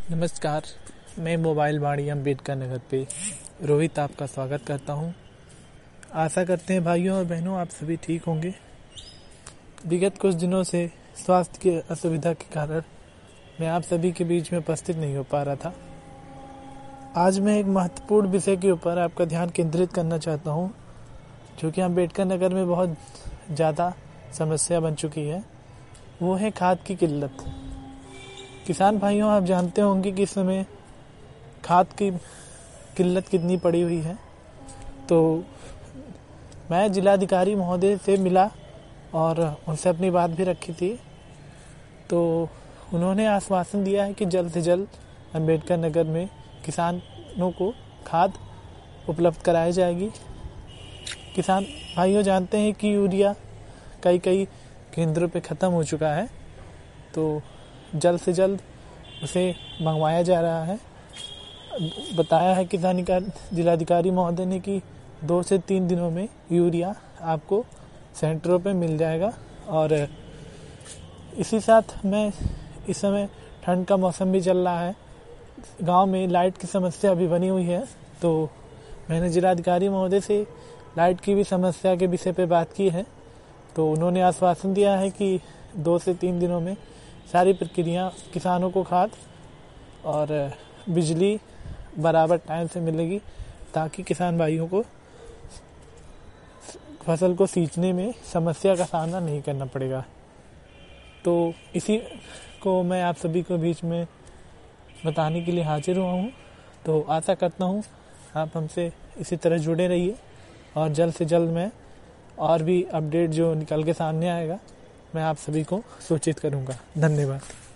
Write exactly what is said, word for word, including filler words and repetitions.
नमस्कार, मैं मोबाइल वाणी अम्बेडकर नगर पे रोहित आपका स्वागत करता हूँ। आशा करते हैं भाइयों और बहनों आप सभी ठीक होंगे। विगत कुछ दिनों से स्वास्थ्य की असुविधा के कारण मैं आप सभी के बीच में उपस्थित नहीं हो पा रहा था। आज मैं एक महत्वपूर्ण विषय के ऊपर आपका ध्यान केंद्रित करना चाहता हूँ, जो कि अम्बेडकर नगर में बहुत ज़्यादा समस्या बन चुकी है। वो है खाद की किल्लत। किसान भाइयों, आप जानते होंगे कि इस समय खाद की किल्लत कितनी पड़ी हुई है। तो मैं जिलाधिकारी महोदय से मिला और उनसे अपनी बात भी रखी थी। तो उन्होंने आश्वासन दिया है कि जल्द से जल्द अम्बेडकर नगर में किसानों को खाद उपलब्ध कराई जाएगी। किसान भाइयों जानते हैं कि यूरिया कई कई केंद्रों पे ख़त्म हो चुका है, तो जल्द से जल्द उसे मंगवाया जा रहा है। बताया है किसानी का जिलाधिकारी महोदय ने कि दो से तीन दिनों में यूरिया आपको सेंटरों पे मिल जाएगा। और इसी साथ मैं इस समय ठंड का मौसम भी चल रहा है, गांव में लाइट की समस्या भी बनी हुई है। तो मैंने जिलाधिकारी महोदय से लाइट की भी समस्या के विषय पे बात की है। तो उन्होंने आश्वासन दिया है कि दो से तीन दिनों में सारी प्रक्रिया किसानों को खाद और बिजली बराबर टाइम से मिलेगी, ताकि किसान भाइयों को फसल को सींचने में समस्या का सामना नहीं करना पड़ेगा। तो इसी को मैं आप सभी को बीच में बताने के लिए हाजिर हुआ हूँ। तो आशा करता हूँ आप हमसे इसी तरह जुड़े रहिए और जल्द से जल्द मैं और भी अपडेट जो निकल के सामने आएगा मैं आप सभी को सूचित करूंगा। धन्यवाद।